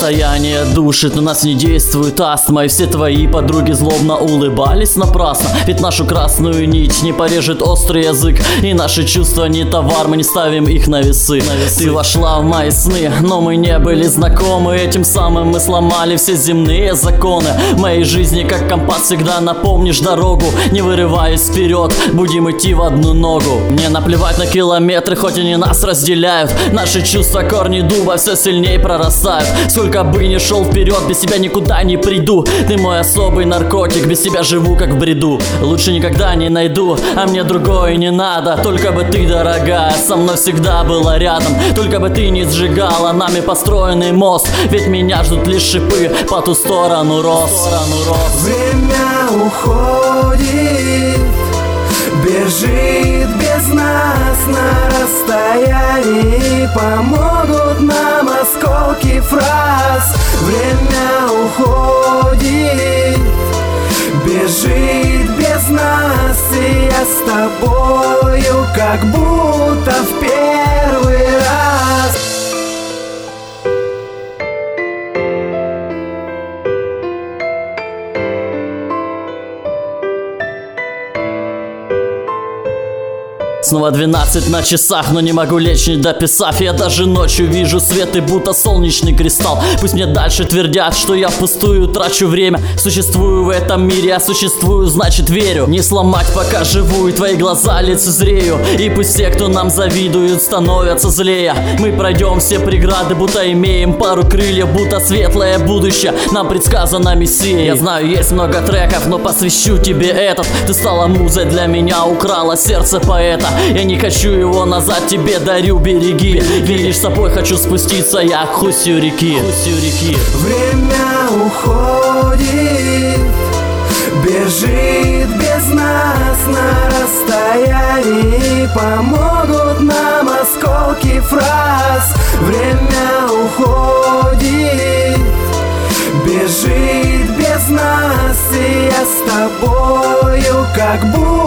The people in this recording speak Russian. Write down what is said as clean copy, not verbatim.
Состояние душит, но нас не действует астма. И все твои подруги злобно улыбались напрасно. Ведь нашу красную нить не порежет острый язык. И наши чувства не товар, мы не ставим их на весы. Ты вошла в мои сны, но мы не были знакомы. Этим самым мы сломали все земные законы. В моей жизни, как компас, всегда напомнишь дорогу. Не вырываясь вперед, будем идти в одну ногу. Мне наплевать на километры, хоть они нас разделяют. Наши чувства, корни дуба, все сильнее прорастают. Сколько бы ни шел вперед, без себя никуда не приду. Ты мой особый наркотик, без тебя живу как в бреду. Лучше никогда не найду, а мне другое не надо. Только бы ты, дорогая, со мной всегда была рядом. Только бы ты не сжигала нами построенный мост. Ведь меня ждут лишь шипы по ту сторону роз. Время уходит, бежит без нас на расстоянии. Помогут нам осколки фраз. Время уходит, бежит без нас. И я с тобою, как будто в первый раз. Снова 12 на часах, но не могу лечь, не дописав. Я даже ночью вижу свет и будто солнечный кристалл. Пусть мне дальше твердят, что я впустую трачу время. Существую в этом мире, а существую, значит верю. Не сломать, пока живу, и твои глаза лицезрею. И пусть все, кто нам завидуют, становятся злее. Мы пройдем все преграды, будто имеем пару крыльев. Будто светлое будущее нам предсказано Мессией. Я знаю, есть много треков, но посвящу тебе этот. Ты стала музой для меня, украла сердце поэта. Я не хочу его назад, тебе дарю, береги. Видишь, с собой хочу спуститься я к устью реки. Время уходит, бежит без нас на расстоянии. Помогут нам осколки фраз. Время уходит, бежит без нас. И я с тобою, как будто